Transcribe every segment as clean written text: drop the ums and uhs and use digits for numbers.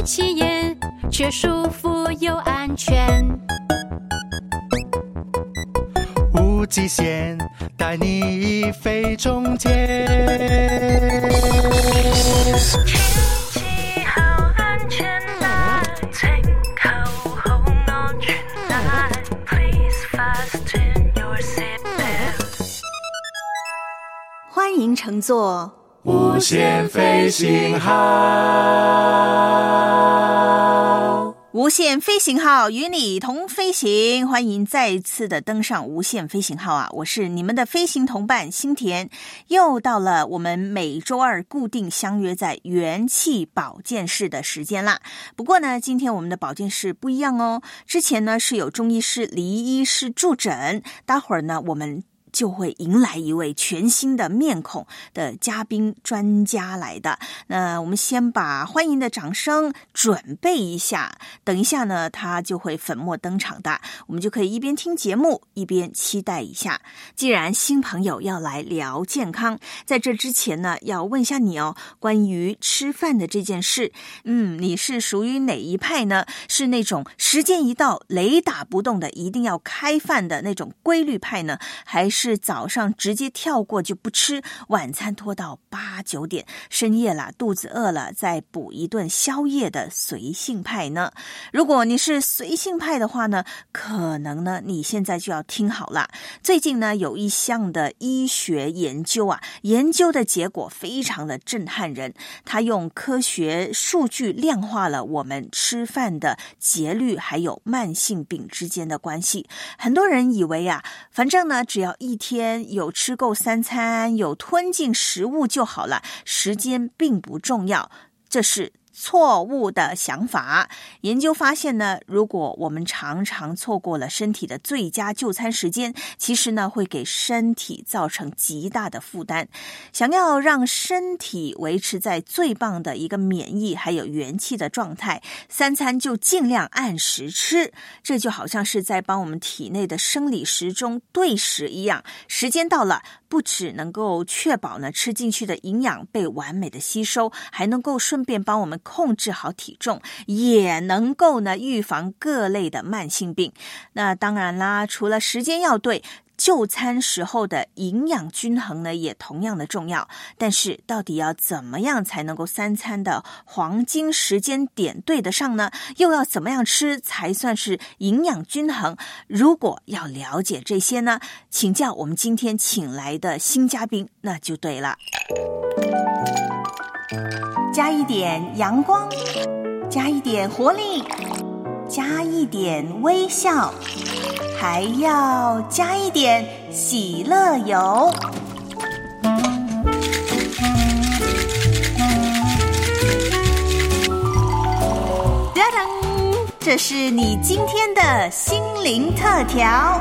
起眼，却舒服又安全。 无极限，带你飞中间。 天氣好安全啦，請扣好安全帶 Please fasten your seatbelt。 歡迎乘坐無限飛行號， 無限飛行號與你同飛行，歡迎再次的登上無限飛行號啊！我是你們的飛行同伴新田，又到了我們每周二固定相約在元氣保健室的時間啦。不過呢，今天我們的保健室不一樣哦，之前呢是有中醫師黎醫師助診，待會兒呢我們就會迎來一位全新的面孔的嘉賓專家來的。那我們先把歡迎的掌聲準備一下，等一下呢他就會粉墨登場的，我們就可以一邊聽節目一邊期待一下。既然新朋友要來聊健康，在這之前呢要問一下你哦，關於吃飯的這件事，你是屬於哪一派呢？是那種時間一到雷打不動的一定要開飯的那種規律派呢，還是早上直接跳過就不吃，晚餐拖到8、9點，深夜啦肚子餓了再補一頓宵夜的隨性派呢？如果你是隨性派的話呢，可能呢你現在就要聽好了。最近呢有一項的醫學研究啊，研究的結果非常的震撼人，它用科學數據量化了我們吃飯的節律還有慢性病之間的關係。很多人以為啊，反正呢只要一天有吃夠3餐，有吞進食物就好了，時間並不重要，這是錯誤的想法。研究發現呢，如果我們常常錯過了身體的最佳就餐時間，其實呢會給身體造成極大的負擔。想要讓身體維持在最棒的一個免疫還有元氣的狀態，3餐就盡量按時吃，這就好像是在幫我們體內的生理時鐘對時一樣，時間到了，不只能夠確保呢吃進去的營養被完美的吸收，還能夠順便幫我們控制好體重，也能夠呢預防各類的慢性病。那當然啦，除了時間要對，就餐時候的營養均衡呢也同樣的重要。但是到底要怎麼樣才能夠3餐的黃金時間點對得上呢？又要怎麼樣吃才算是營養均衡？如果要了解這些呢，請教我們今天請來的新嘉賓，那就對了。加一點陽光，加一點活力，加一點微笑，還要加一點喜樂油。當當，這是你今天的心靈特調。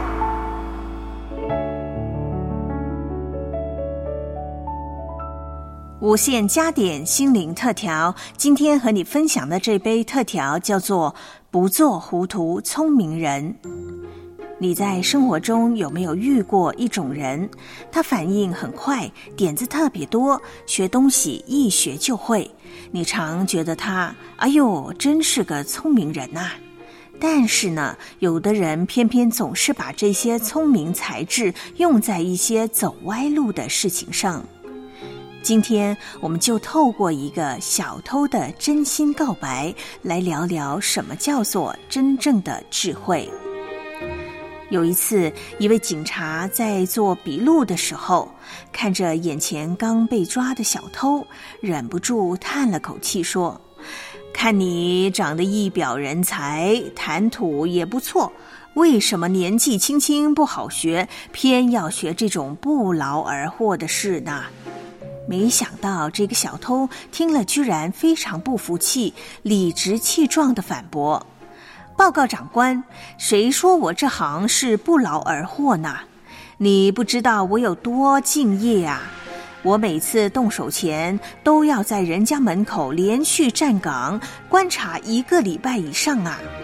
無限加點心靈特調，今天和你分享的這杯特調叫做不做糊塗聰明人。你在生活中有沒有遇過一種人，他反應很快，點子特別多，學東西一學就會，你常覺得他，哎呦，真是個聰明人啊。但是呢，有的人偏偏總是把這些聰明才智用在一些走歪路的事情上。今天我們就透過一個小偷的真心告白，來聊聊什麼叫做真正的智慧。有一次，一位警察在做筆錄的時候，看着眼前剛被抓的小偷，忍不住嘆了口氣說，看你長得一表人才，談吐也不錯，為什麼年紀輕輕不好學，偏要學這種不勞而獲的事呢？沒想到這個小偷聽了居然非常不服氣，理直氣壯地反駁，報告長官，誰說我這行是不勞而獲呢？你不知道我有多敬業啊！我每次動手前都要在人家門口連續站崗觀察1個禮拜以上啊！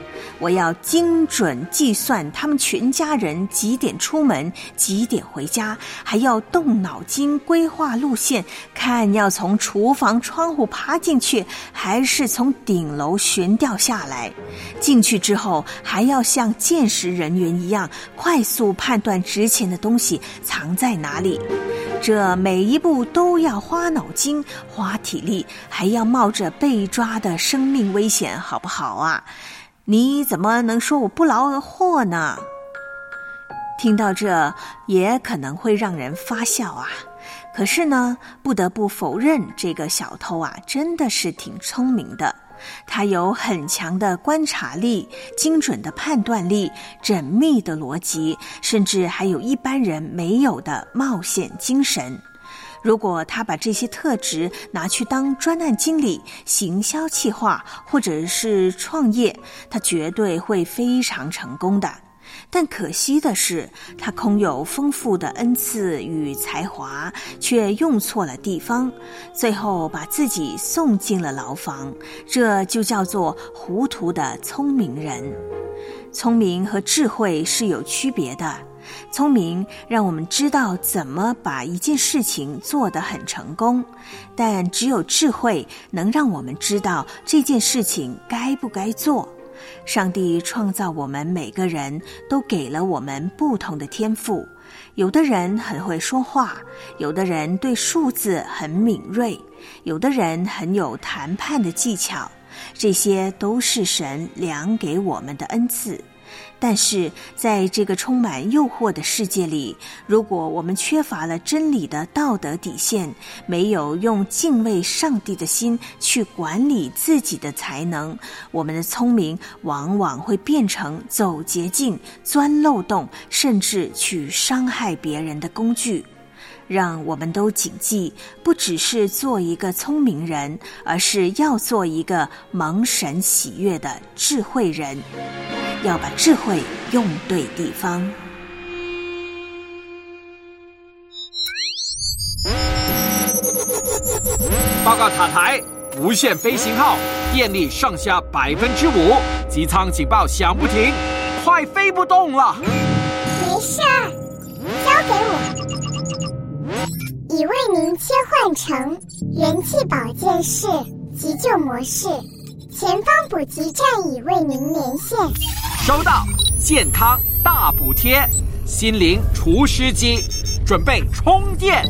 我要精准计算他们全家人几点出门，几点回家，还要动脑筋规划路线，看要从厨房窗户爬进去，还是从顶楼悬吊下来。进去之后，还要像鉴识人员一样，快速判断值钱的东西藏在哪里。这每一步都要花脑筋、花体力，还要冒着被抓的生命危险，好不好啊？你怎么能说我不劳而获呢？听到这也可能会让人发笑啊。可是呢，不得不否认，这个小偷啊，真的是挺聪明的。他有很强的观察力、精准的判断力、缜密的逻辑，甚至还有一般人没有的冒险精神。如果他把这些特质拿去当专案经理、行销企划或者是创业，他绝对会非常成功的。但可惜的是，他空有丰富的恩赐与才华，却用错了地方，最后把自己送进了牢房。这就叫做糊涂的聪明人。聪明和智慧是有区别的。聪明让我们知道怎么把一件事情做得很成功，但只有智慧能让我们知道这件事情该不该做。上帝创造我们每个人都给了我们不同的天赋，有的人很会说话，有的人对数字很敏锐，有的人很有谈判的技巧，这些都是神量给我们的恩赐。但是在这个充满诱惑的世界里，如果我们缺乏了真理的道德底线，没有用敬畏上帝的心去管理自己的才能，我们的聪明往往会变成走捷径、钻漏洞，甚至去伤害别人的工具。让我们都谨记，不只是做一个聪明人，而是要做一个蒙神喜悦的智慧人，要把智慧用对地方。 报告塔台，无限飞行号电力上下5%，机舱警报响不停，快飞不动了。 没事儿，交给我。已为您切换成元气保健室急救模式，前方补给站已为您连线。 收到，健康大补贴，心灵除湿机，准备充电。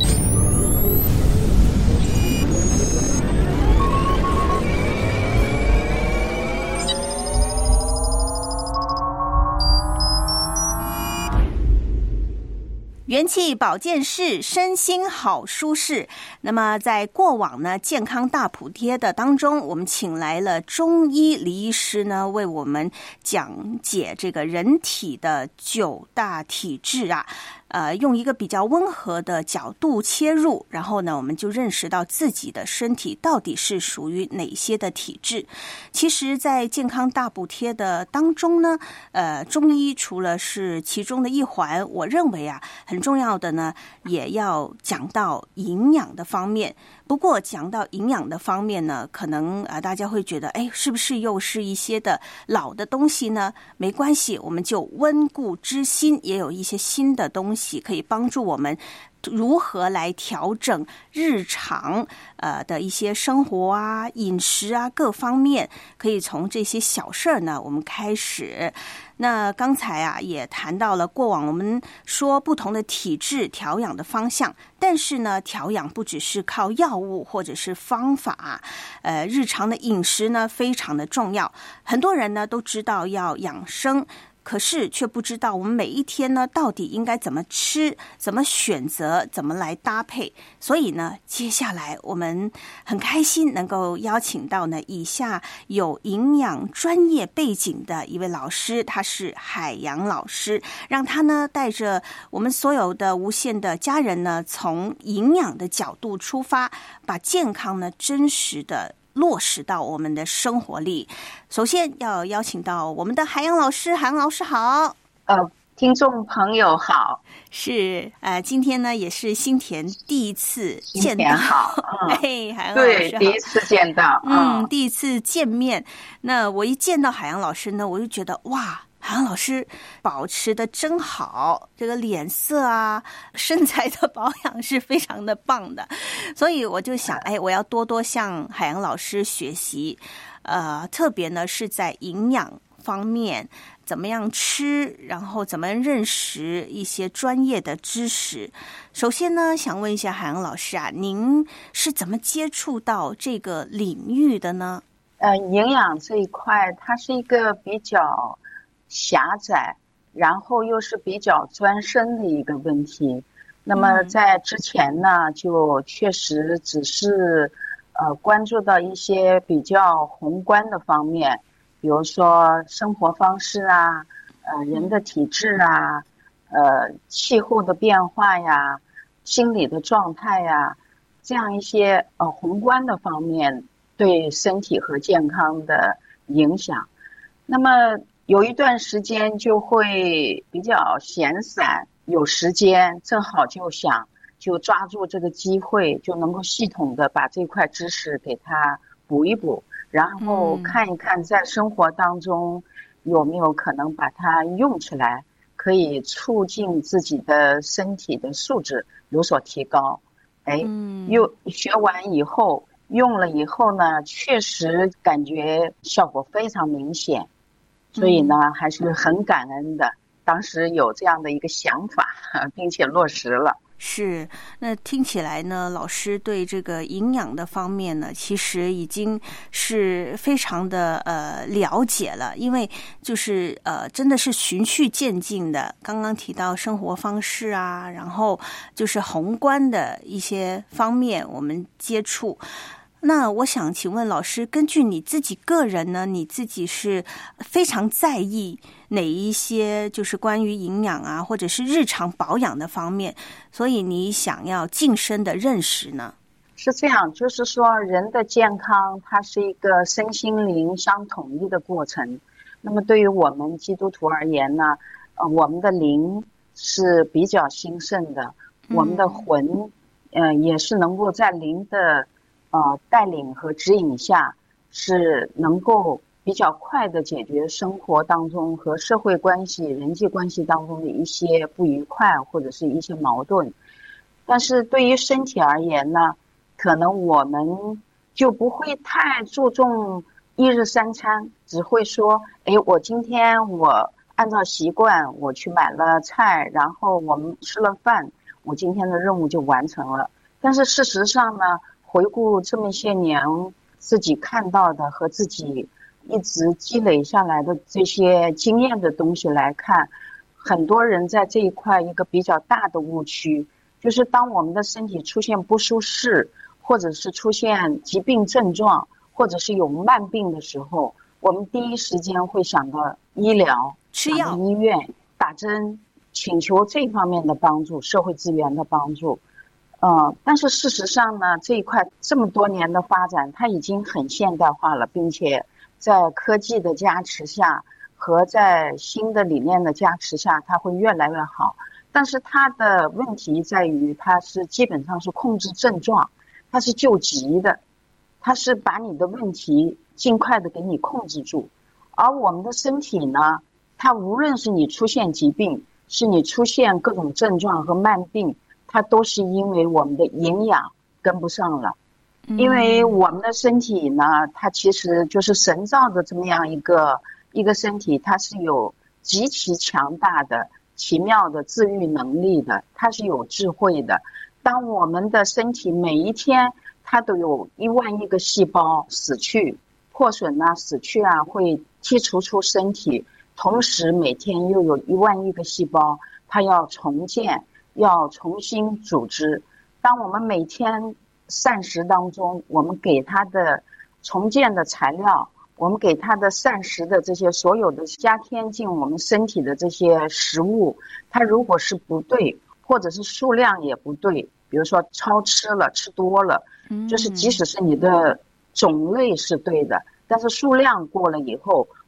元气保健室，身心好舒适。那么在过往呢健康大补贴的当中，我们请来了中医李医师呢，为我们讲解这个人体的9大体质啊。用一个比较温和的角度切入，然后呢，我们就认识到自己的身体到底是属于哪些的体质。其实在健康大补贴的当中呢，中医除了是其中的一环，我认为啊，很重要的呢，也要讲到营养的方面。不过讲到营养的方面呢，可能大家会觉得，是不是又是一些的老的东西呢？没关系，我们就温故知新，也有一些新的东西可以帮助我们如何来调整日常的一些生活啊、饮食啊各方面，可以从这些小事儿呢我们开始。那刚才啊也谈到了过往我们说不同的体质调养的方向，但是呢调养不只是靠药物或者是方法，日常的饮食呢非常的重要。很多人呢都知道要养生，可是却不知道我们每一天呢到底应该怎么吃，怎么选择，怎么来搭配。所以呢接下来我们很开心能够邀请到呢以下有营养专业背景的一位老师，他是海洋老师，让他呢带着我们所有的无限的家人呢，从营养的角度出发，把健康呢真实的落实到我们的生活里。首先要邀请到我们的海洋老师，海洋老师好。 听众朋友好， 是今天呢也是新田第一次见到， 好， 海洋老师对，第一次见到， 第一次见面。那我一见到海洋老师呢，我就觉得哇，海洋老师保持的真好，这个脸色啊，身材的保养是非常的棒的，所以我就想，我要多多向海洋老师学习，特别呢是在营养方面。怎么样吃，然后怎么认识一些专业的知识。首先呢，想问一下海洋老师啊，您是怎么接触到这个领域的呢？ 营养这一块，它是一个比较狭窄，然后又是比较专深的一个问题。那么在之前呢，就确实只是关注到一些比较宏观的方面。比如说生活方式啊，人的体质啊，气候的变化呀，心理的状态呀，这样一些宏观的方面对身体和健康的影响。那么有一段时间就会比较闲散，有时间正好就抓住这个机会，就能够系统的把这块知识给它补一补。然后看一看在生活当中有没有可能把它用起来，可以促进自己的身体的素质有所提高。又学完以后用了以后呢，确实感觉效果非常明显，所以呢还是很感恩的，当时有这样的一个想法，并且落实了。 是，那听起来呢，老师对这个营养的方面呢，其实已经是非常的了解了，因为就是真的是循序渐进的。刚刚提到生活方式啊，然后就是宏观的一些方面我们接触。那我想请问老师，根据你自己个人呢，你自己是非常在意哪一些就是关于营养啊，或者是日常保养的方面，所以你想要晋升的认识呢？ 是这样，就是说人的健康它是一个身心灵相统一的过程。那么对于我们基督徒而言呢，我们的灵是比较兴盛的，我们的魂也是能够在灵的带领和指引下，是能够比较快的解决生活当中和社会关系、人际关系当中的一些不愉快或者是一些矛盾。但是对于身体而言呢，可能我们就不会太注重一日三餐，只会说我今天我按照习惯我去买了菜，然后我们吃了饭，我今天的任务就完成了。但是事实上呢，回顾这么些年自己看到的和自己一直积累下来的这些经验的东西来看，很多人在这一块一个比较大的误区，就是当我们的身体出现不舒适，或者是出现疾病症状，或者是有慢病的时候，我们第一时间会想到医疗， 吃药、 医院、打针，请求这方面的帮助，社会资源的帮助。但是事实上呢，这一块这么多年的发展，它已经很现代化了，并且在科技的加持下和在新的理念的加持下，它会越来越好。但是它的问题在于，它是基本上是控制症状，它是救急的，它是把你的问题尽快的给你控制住。而我们的身体呢，它无论是你出现疾病，是你出现各种症状和慢病，它都是因为我们的营养跟不上了。因为我们的身体呢，它其实就是神造的这么样一个身体，它是有极其强大的奇妙的自愈能力的，它是有智慧的。当我们的身体每一天它都有1万亿个细胞死去、破损啊、死去啊，会剔除出身体，同时每天又有1万亿个细胞它要重建，要重新组织。当我们每天膳食当中，我们给它的重建的材料，我们给它的膳食的这些所有的加添进我们身体的这些食物，它如果是不对，或者是数量也不对，比如说超吃了、吃多了，就是即使是你的种类是对的，但是数量过了以后，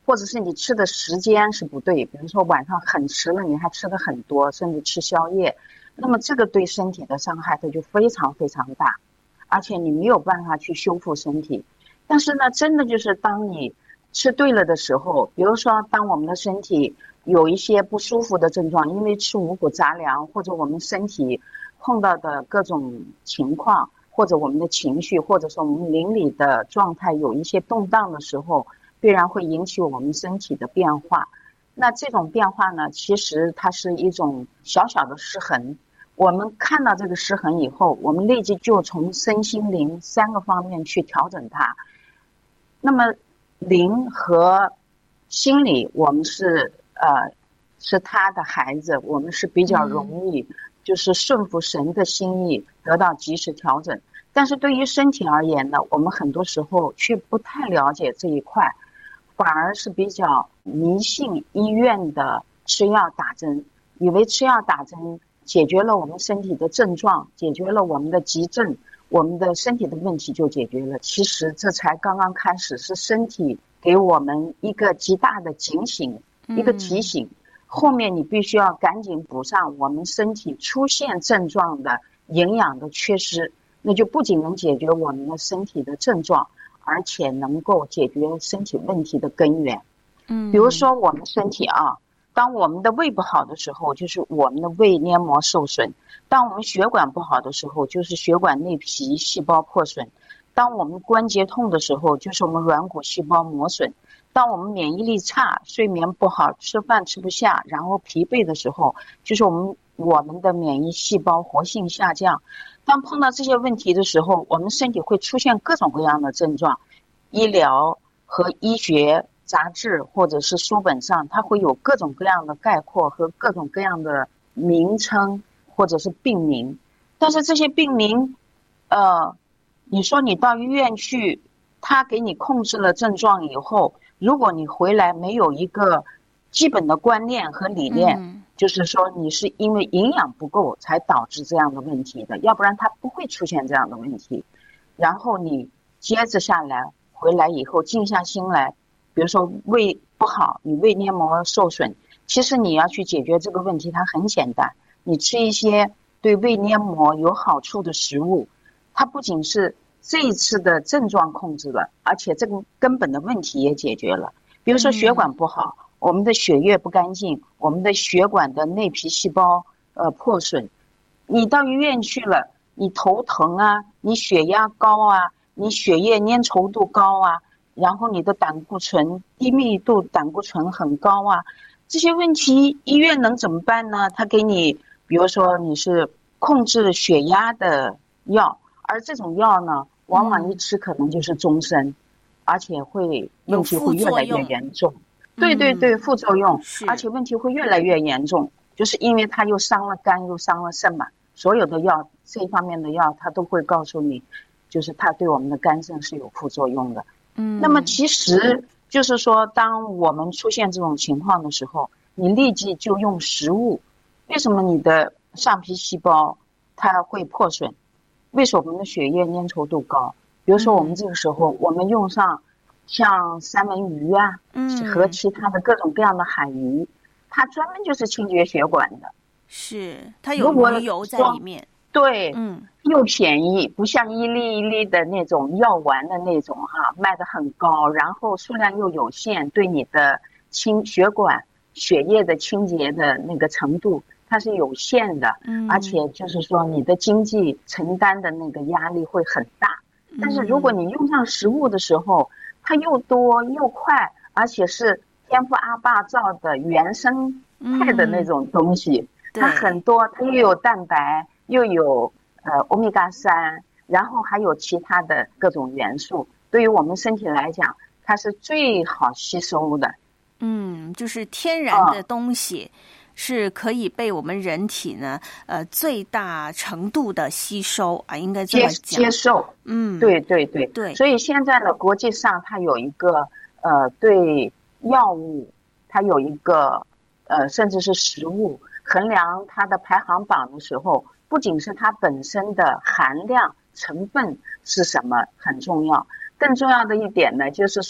或者是你吃的时间是不对，比如说晚上很迟了，你还吃的很多，甚至吃宵夜，那么这个对身体的伤害它就非常非常大，而且你没有办法去修复身体。但是呢，真的就是当你吃对了的时候，比如说当我们的身体有一些不舒服的症状，因为吃五谷杂粮，或者我们身体碰到的各种情况，或者我们的情绪，或者说我们邻里的状态有一些动荡的时候，必然会引起我们身体的变化。那这种变化呢，其实它是一种小小的失衡。我们看到这个失衡以后，我们立即就从身心灵3个方面去调整它。那么灵和心理，我们是他的孩子，我们是比较容易就是顺服神的心意，得到及时调整。但是对于身体而言呢，我们很多时候却不太了解这一块，反而是比较迷信医院的吃药打针，以为吃药打针解决了我们身体的症状，解决了我们的急症，我们的身体的问题就解决了。其实这才刚刚开始，是身体给我们一个极大的警醒，一个提醒，后面你必须要赶紧补上我们身体出现症状的营养的缺失，那就不仅能解决我们的身体的症状，而且能够解决身体问题的根源。比如说我们身体当我们的胃不好的时候，就是我们的胃黏膜受损；当我们血管不好的时候，就是血管内皮细胞破损；当我们关节痛的时候，就是我们软骨细胞磨损；当我们免疫力差、睡眠不好、吃饭吃不下，然后疲惫的时候，就是我们的免疫细胞活性下降。当碰到这些问题的时候，我们身体会出现各种各样的症状。医疗和医学杂志或者是书本上，它会有各种各样的概括和各种各样的名称或者是病名。但是这些病名你说你到医院去，他给你控制了症状以后，如果你回来没有一个基本的观念和理念，就是说你是因为营养不够才导致这样的问题的，要不然它不会出现这样的问题。然后你接着下来回来以后静下心来，比如说胃不好，你胃黏膜受损，其实你要去解决这个问题它很简单，你吃一些对胃黏膜有好处的食物，它不仅是这一次的症状控制了，而且这个根本的问题也解决了。比如说血管不好，我们的血液不干净，我们的血管的内皮细胞破损，你到医院去了，你头疼啊，你血压高啊，你血液粘稠度高啊，然后你的胆固醇低密度胆固醇很高啊，这些问题医院能怎么办呢？他给你比如说你是控制血压的药，而这种药呢往往一吃可能就是终身，而且问题会越来越严重。对对对，副作用，而且问题会越来越严重，就是因为它又伤了肝又伤了肾嘛。所有的药这一方面的药它都会告诉你，就是它对我们的肝肾是有副作用的。那么其实就是说当我们出现这种情况的时候，你立即就用食物。为什么你的上皮细胞它会破损？为什么我们的血液粘稠度高？比如说我们这个时候我们用上像三文鱼啊和其他的各种各样的海鱼，它专门就是清洁血管的， 是它有鱼油在里面。 对，又便宜，不像一粒一粒的那种药丸的那种卖得很高，然后数量又有限，对你的血管血液的清洁的那个程度它是有限的，而且就是说你的经济承担的那个压力会很大。但是如果你用上食物的时候，它又多又快，而且是天父阿爸造的原生态的那种东西，它很多，它又有蛋白，又有欧米伽3，然后还有其他的各种元素，对于我们身体来讲它是最好吸收的。 就是天然的东西是可以被我们人体呢最大程度的吸收应该这么讲接受。对对对对。所以现在呢国际上它有一个对药物它有一个甚至是食物衡量它的排行榜的时候，不仅是它本身的含量成分是什么很重要，更重要的一点呢就是说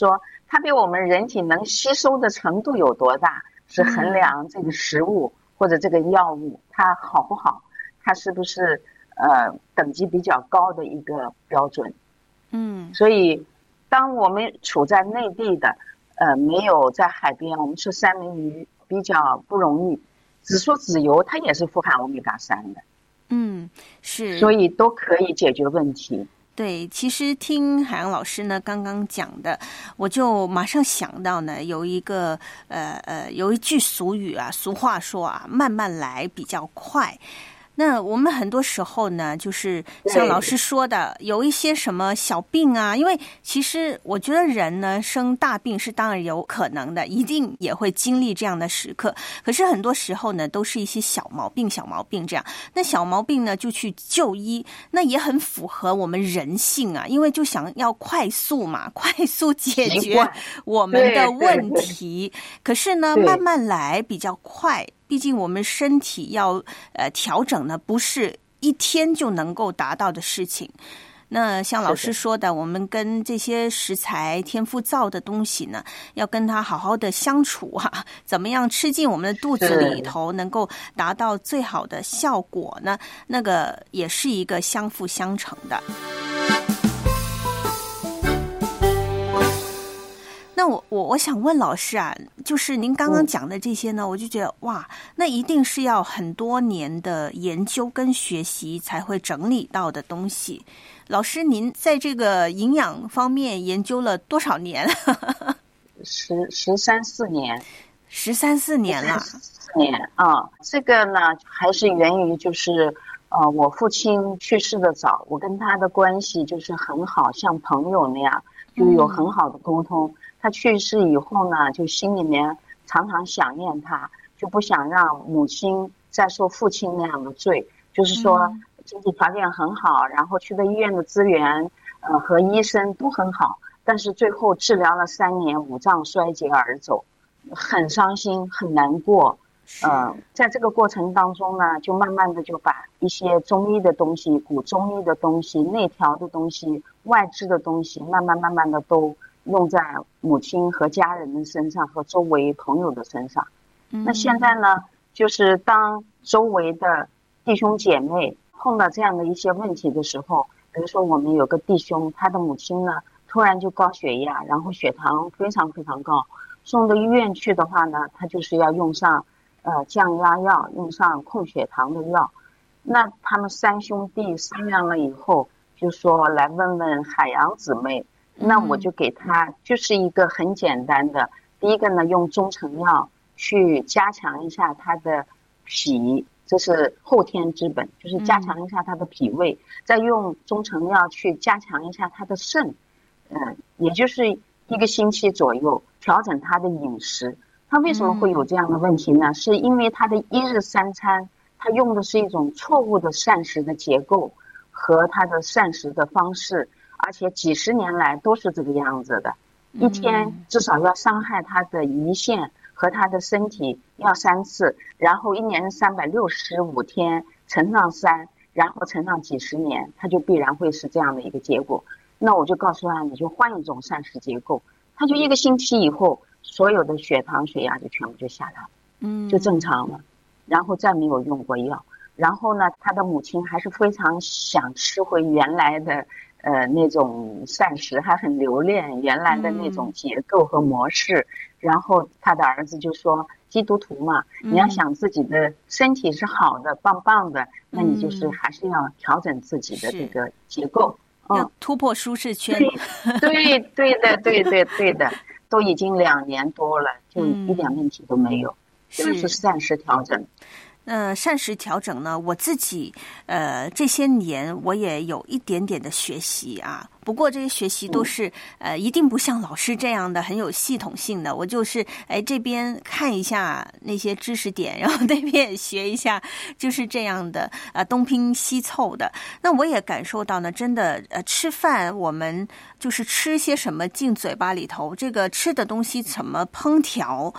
它对我们人体能吸收的程度有多大，是衡量这个食物或者这个药物它好不好，它是不是等级比较高的一个标准。所以当我们处在内地的没有在海边，我们吃三文鱼比较不容易，只说籽油它也是富含欧米伽3的。 是， 所以都可以解决问题。 对，其实听海洋老师呢刚刚讲的，我就马上想到呢，有一句俗语啊，俗话说啊，慢慢来比较快。那我们很多时候呢，就是像老师说的，有一些什么小病啊，因为其实我觉得人呢生大病是当然有可能的，一定也会经历这样的时刻。可是很多时候呢，都是一些小毛病这样。那小毛病呢就去就医，那也很符合我们人性啊，因为就想要快速解决我们的问题。可是呢，慢慢来比较快。毕竟我们身体要调整呢，不是一天就能够达到的事情。那像老师说的，我们跟这些食材天父造的东西呢，要跟它好好的相处啊，怎么样吃进我们的肚子里头，能够达到最好的效果呢？那个也是一个相辅相成的。那我想问老师啊，就是您刚刚讲的这些呢，我就觉得哇，那一定是要很多年的研究跟学习才会整理到的东西。老师，您在这个营养方面研究了多少年 ？13-14年。 13-14年了。 14年啊，这个呢还是源于就是我父亲去世的早，我跟他的关系就是很好，像朋友那样，就有很好的沟通。他去世以后呢，就心里面常常想念他，就不想让母亲再受父亲那样的罪。就是说经济条件很好，然后去的医院的资源和医生都很好，但是最后治疗了3年，五脏衰竭而走，很伤心，很难过。在这个过程当中呢，就慢慢的就把一些中医的东西、古中医的东西、内调的东西、外治的东西，慢慢的都用在母亲和家人的身上和周围朋友的身上。那现在呢，就是当周围的弟兄姐妹碰到这样的一些问题的时候，比如说我们有个弟兄，他的母亲呢突然就高血压，然后血糖非常非常高，送到医院去的话呢，他就是要用上降压药，用上控血糖的药。那他们3兄弟商量了以后，就说来问问海洋姊妹。那我就给他就是一个很简单的，第一个呢，用中成药去加强一下他的脾，这是后天之本，就是加强一下他的脾胃，再用中成药去加强一下他的肾，也就是1个星期左右调整他的饮食。他为什么会有这样的问题呢？是因为他的1日3餐，他用的是一种错误的膳食的结构和他的膳食的方式，而且几十年来都是这个样子的，一天至少要伤害他的胰腺和他的身体要3次，然后1年365天乘上3，然后乘上几十年，他就必然会是这样的一个结果。那我就告诉他，你就换一种膳食结构，他就1个星期以后，所有的血糖血压就全部就下来了，就正常了，然后再没有用过药。然后呢，他的母亲还是非常想吃回原来的那种膳食，还很留恋原来的那种结构和模式。然后他的儿子就说，基督徒嘛，你要想自己的身体是好的棒棒的，那你就是还是要调整自己的这个结构， 要突破舒适圈。 对的，都已经2年多了，就一点问题都没有，就是膳食调整。 膳食调整呢，我自己这些年我也有一点点的学习啊，不过这些学习都是一定不像老师这样的很有系统性的，我就是这边看一下那些知识点，然后那边也学一下，就是这样的东拼西凑的。那我也感受到呢，真的吃饭我们就是吃些什么进嘴巴里头，这个吃的东西怎么烹调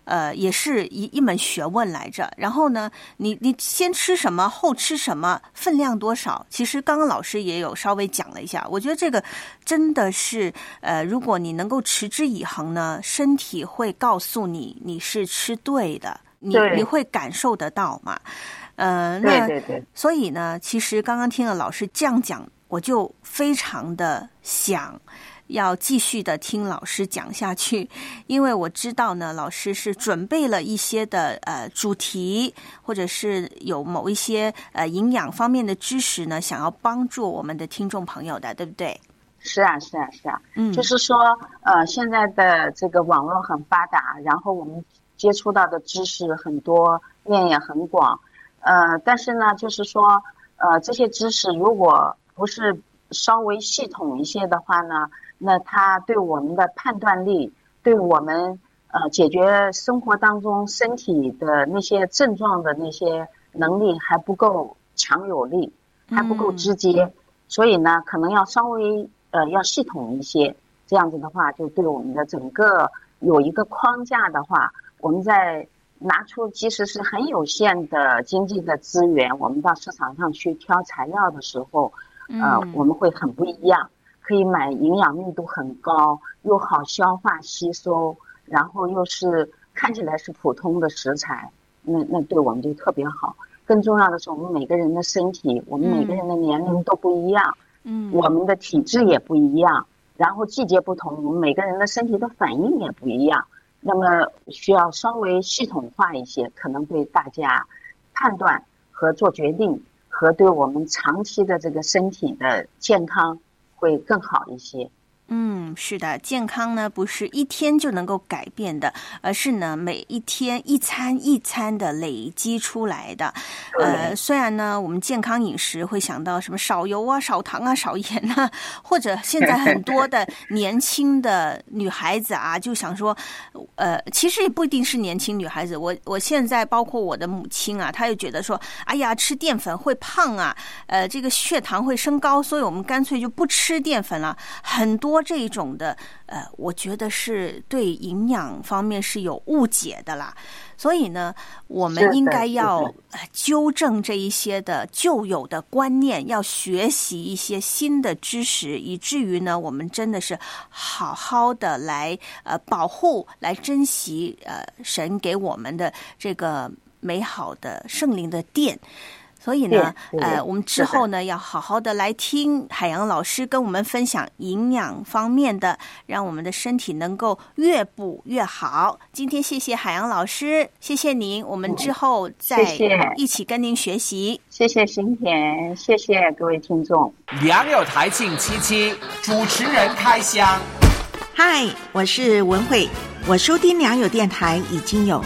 也是一门学问来着。然后呢，你先吃什么，后吃什么，分量多少，其实刚刚老师也有稍微讲了一下。我觉得这个真的是如果你能够持之以恒呢，身体会告诉你是吃对的，你会感受得到嘛。 对， 所以呢，其实刚刚听了老师这样讲，我就非常的想要继续的听老师讲下去，因为我知道呢，老师是准备了一些的主题，或者是有某一些营养方面的知识呢，想要帮助我们的听众朋友的，对不对？ 是啊，就是说现在的这个网络很发达，然后我们接触到的知识很多，面也很广。但是呢，就是说，这些知识如果不是稍微系统一些的话呢，那它对我们的判断力，对我们解决生活当中身体的那些症状的那些能力还不够强有力，还不够直接，所以呢，可能要稍微要系统一些，这样子的话，就对我们的整个有一个框架的话，我们在拿出即使是很有限的经济的资源，我们到市场上去挑材料的时候，我们会很不一样，可以买营养密度很高，又好消化吸收，然后又是看起来是普通的食材，那对我们就特别好。更重要的是，我们每个人的身体，我们每个人的年龄都不一样，我们的体质也不一样，然后季节不同，我们每个人的身体的反应也不一样。那么需要稍微系统化一些，可能对大家判断和做决定，和对我们长期的这个身体的健康会更好一些。 是的，健康呢不是一天就能够改变的，而是呢每一天一餐一餐的累积出来的。虽然呢我们健康饮食会想到什么少油啊、少糖啊、少盐啊，或者现在很多的年轻的女孩子啊就想说，其实也不一定是年轻女孩子，我现在包括我的母亲啊，她又觉得说，哎呀，吃淀粉会胖啊，这个血糖会升高，所以我们干脆就不吃淀粉了。很多这一种的我觉得是对营养方面是有误解的啦，所以呢我们应该要纠正这一些的旧有的观念，要学习一些新的知识，以至于呢我们真的是好好的来保护、来珍惜神给我们的这个美好的圣灵的殿。所以呢我们之后呢要好好的来听海洋老师跟我们分享营养方面的，让我们的身体能够越补越好。今天谢谢海洋老师，谢谢您，我们之后再一起跟您学习。 谢谢心田，谢谢各位听众。 良友台庆77主持人开箱。 嗨，我是文慧，我收听良友电台已经有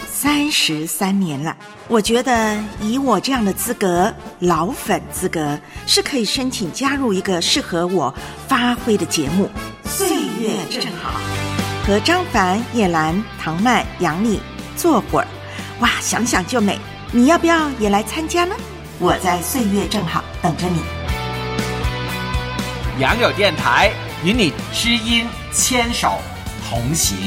33年了。我觉得以我这样的资格，老粉资格，是可以申请加入一个适合我发挥的节目《岁月正好》，和张凡、叶兰、唐曼、杨丽坐会儿，哇，想想就美。你要不要也来参加呢？我在《岁月正好》等着你。 良友电台与你知音牵手同行。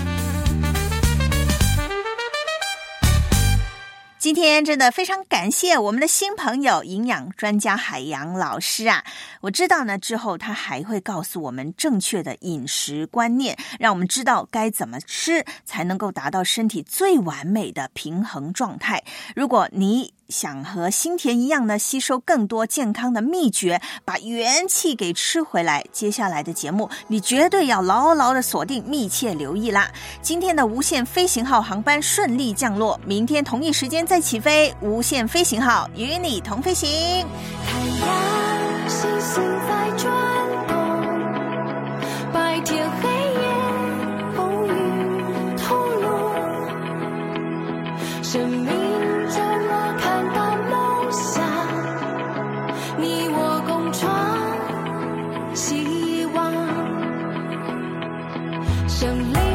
今天真的非常感谢我们的新朋友营养专家海洋老师啊！我知道呢，之后他还会告诉我们正确的饮食观念，让我们知道该怎么吃才能够达到身体最完美的平衡状态。如果你想和新田一样呢，吸收更多健康的秘诀，把元气给吃回来，接下来的节目你绝对要牢牢的锁定，密切留意啦。今天的无限飞行号航班顺利降落，明天同一时间再起飞，无限飞行号与你同飞行。 太阳星星在转动，白天黑夜风雨同路，生命就若看到梦想，你我共创希望，胜利